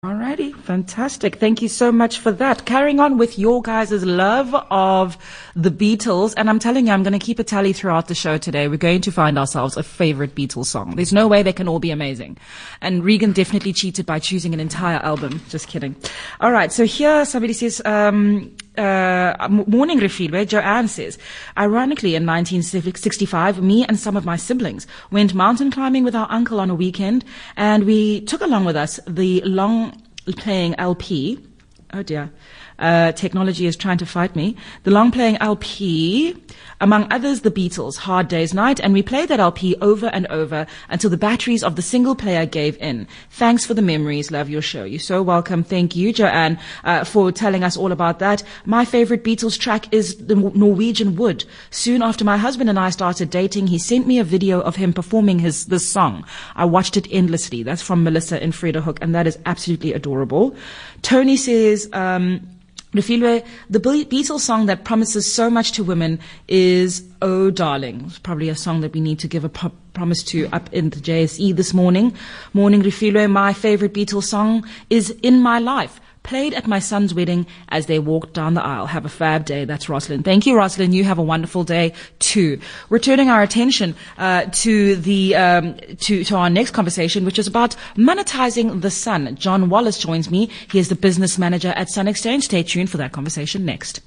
Alrighty, fantastic. Thank you so much for that. Carrying on with your guys' love of the Beatles, and I'm telling you, I'm going to keep a tally throughout the show today. We're going to find ourselves a favorite Beatles song. There's no way they can all be amazing. And Regan definitely cheated by choosing an entire album. Just kidding. Alright, so here somebody says, morning Refilwe, Joanne says, ironically in 1965, me and some of my siblings went mountain climbing with our uncle on a weekend, and we took along with us the long playing LP. Oh dear. Technology is trying to fight me. The long playing LP, among others, the Beatles, Hard Day's Night, and we played that LP over and over until the batteries of the single player gave in. Thanks for the memories. Love your show. You're so welcome. Thank you, Joanne, for telling us all about that. My favorite Beatles track is the Norwegian Wood. Soon after my husband and I started dating, he sent me a video of him performing this song. I watched it endlessly. That's from Melissa in Frederhoek, and that is absolutely adorable. Tony says, Refilwe, the Beatles song that promises so much to women is Oh Darling. It's probably a song that we need to give a promise to up in the JSE this morning. Morning Refilwe, my favorite Beatles song is In My Life. Played at my son's wedding as they walked down the aisle. Have a fab day. That's Rosalind. Thank you, Rosalind. You have a wonderful day too. Returning our attention to our next conversation, which is about monetizing the sun. John Wallace joins me. He is the business manager at Sun Exchange. Stay tuned for that conversation next.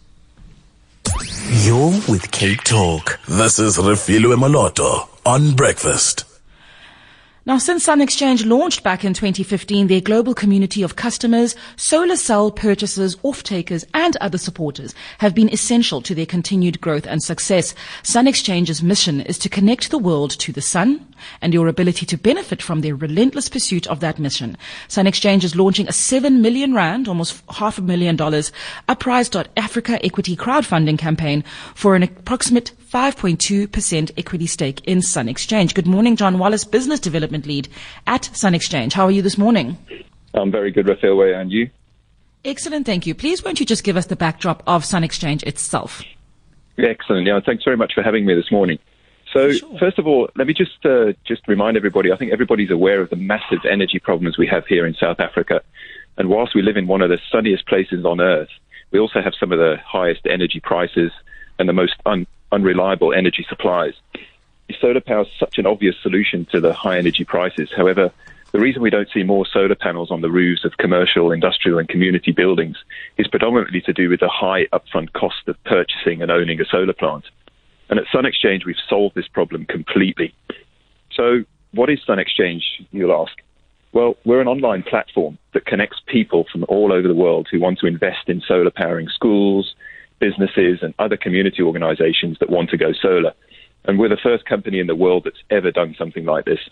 You're with Cape Talk. This is Refilwe Maloto on Breakfast. Now, since Sun Exchange launched back in 2015, their global community of customers, solar cell purchasers, off-takers, and other supporters have been essential to their continued growth and success. Sun Exchange's mission is to connect the world to the sun and your ability to benefit from their relentless pursuit of that mission. Sun Exchange is launching a 7 million rand, almost $500,000, Uprise.Africa equity crowdfunding campaign for an approximate 5.2% equity stake in Sun Exchange. Good morning, John Wallace, Business Development Lead at Sun Exchange. How are you this morning? I'm very good, Refilwe, and you? Excellent, thank you. Please won't you just give us the backdrop of Sun Exchange itself? Excellent. Yeah, thanks very much for having me this morning. So, Sure. First of all, let me just remind everybody, I think everybody's aware of the massive energy problems we have here in South Africa. And whilst we live in one of the sunniest places on earth, we also have some of the highest energy prices and the most unreliable energy supplies. Solar power is such an obvious solution to the high energy prices. However, the reason we don't see more solar panels on the roofs of commercial, industrial and community buildings is predominantly to do with the high upfront cost of purchasing and owning a solar plant. And at Sun Exchange, we've solved this problem completely. So what is Sun Exchange, you'll ask? Well, we're an online platform that connects people from all over the world who want to invest in solar powering schools, businesses and other community organizations that want to go solar. And we're the first company in the world that's ever done something like this.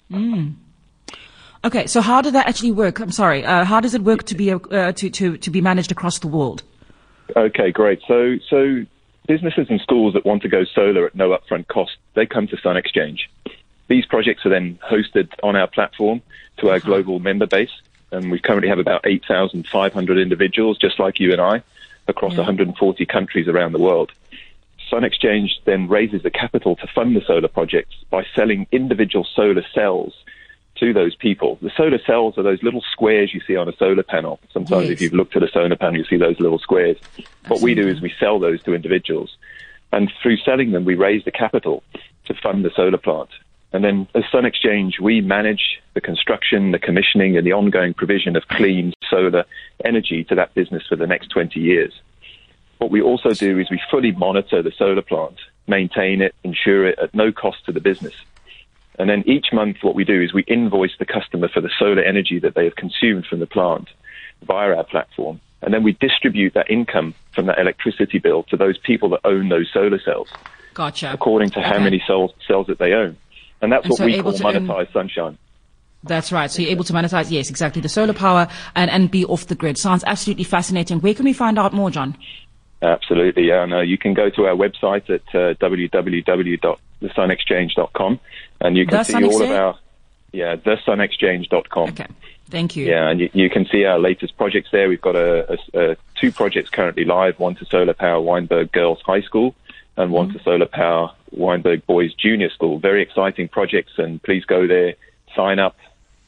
Okay, so how does that actually work? I'm sorry. How does it work to be managed across the world? Okay, great. So businesses and schools that want to go solar at no upfront cost, they come to Sun Exchange. These projects are then hosted on our platform to our global member base. And we currently have about 8,500 individuals, just like you and I, across 140 countries around the world. Sun Exchange then raises the capital to fund the solar projects by selling individual solar cells to those people. The solar cells are those little squares you see on a solar panel. Sometimes if you've looked at a solar panel, you see those little squares. What we do is we sell those to individuals. And through selling them, we raise the capital to fund the solar plant. And then as Sun Exchange, we manage the construction, the commissioning, and the ongoing provision of clean solar energy to that business for the next 20 years. What we also do is we fully monitor the solar plant, maintain it, insure it at no cost to the business. And then each month what we do is we invoice the customer for the solar energy that they have consumed from the plant via our platform. And then we distribute that income from that electricity bill to those people that own those solar cells. Gotcha. According to how many cells that they own. And that's what we call monetize sunshine. That's right. So you're able to monetize, yes, exactly, the solar power and be off the grid. Sounds absolutely fascinating. Where can we find out more, John? Absolutely, yeah. No, you can go to our website at www.thesunexchange.com and you can see all of our, thesunexchange.com. Okay, thank you. Yeah, and you can see our latest projects there. We've got two projects currently live, one to solar power Wynberg Girls High School and one to solar power Wynberg Boys Junior School. Very exciting projects, and please go there, sign up,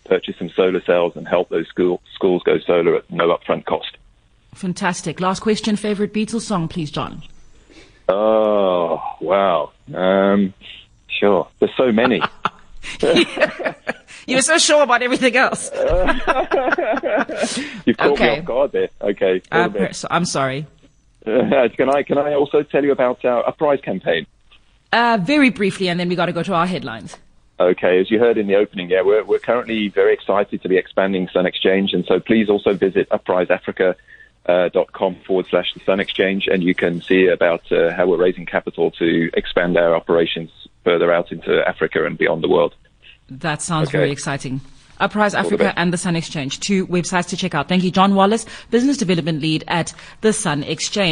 purchase some solar cells and help those schools go solar at no upfront cost. Fantastic. Last question, favorite Beatles song, please, John. Oh, wow. Sure. There's so many. You're so sure about everything else. You've caught me off guard there. Okay. I'm sorry. Can I also tell you about a prize campaign? Very briefly, and then we got to go to our headlines. Okay, as you heard in the opening, we're currently very excited to be expanding Sun Exchange, and so please also visit upriseafrica.com/the Sun Exchange, and you can see about how we're raising capital to expand our operations further out into Africa and beyond the world. That sounds very exciting. Uprise Africa and the Sun Exchange, 2 websites to check out. Thank you, John Wallace, Business Development Lead at the Sun Exchange.